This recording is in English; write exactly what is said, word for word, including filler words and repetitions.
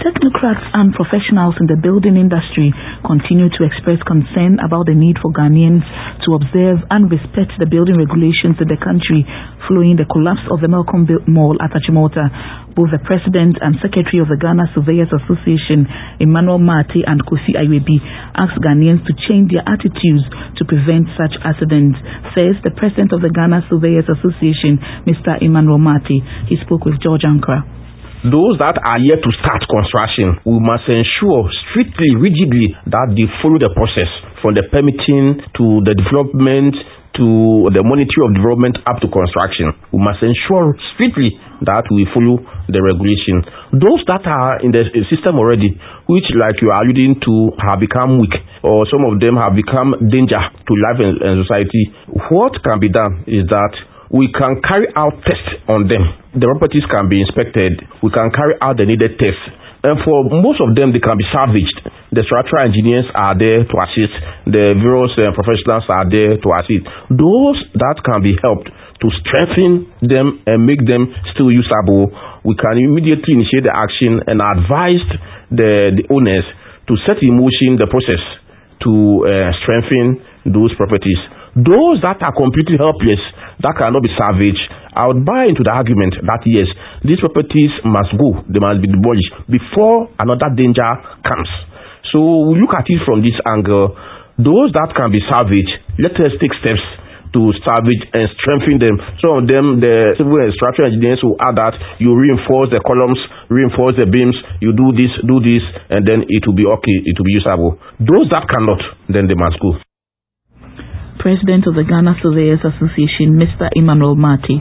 Technocrats and professionals in the building industry continue to express concern about the need for Ghanaians to observe and respect the building regulations in the country following the collapse of the Malcolm Mall at Achimota. Both the President and Secretary of the Ghana Surveyors Association, Emmanuel Mati and Kosi Aywebi, asked Ghanaians to change their attitudes to prevent such accidents, says the President of the Ghana Surveyors Association, Mister Emmanuel Mati. He spoke with George Ankara. Those that are yet to start construction, we must ensure strictly, rigidly, that they follow the process from the permitting to the development to the monitoring of development up to construction. We must ensure strictly that we follow the regulation. Those that are in the system already, which like you are alluding to, have become weak, or some of them have become danger to life and, and society, what can be done is that we can carry out tests on them. The properties can be inspected. We can carry out the needed tests. And for most of them, they can be salvaged. The structural engineers are there to assist. The various uh, professionals are there to assist. Those that can be helped to strengthen them and make them still usable, we can immediately initiate the action and advise the, the owners to set in motion the process to uh, strengthen those properties. Those that are completely helpless, that cannot be salvaged, I would buy into the argument that yes, these properties must go, they must be demolished before another danger comes. So we look at it from this angle. Those that can be salvaged, let us take steps to salvage and strengthen them. Some of them, the civil and structural engineers will add that you reinforce the columns, reinforce the beams, you do this, do this, and then it will be okay, it will be usable. Those that cannot, then they must go. President of the Ghana Surveyors Association, Mister Emmanuel Mati.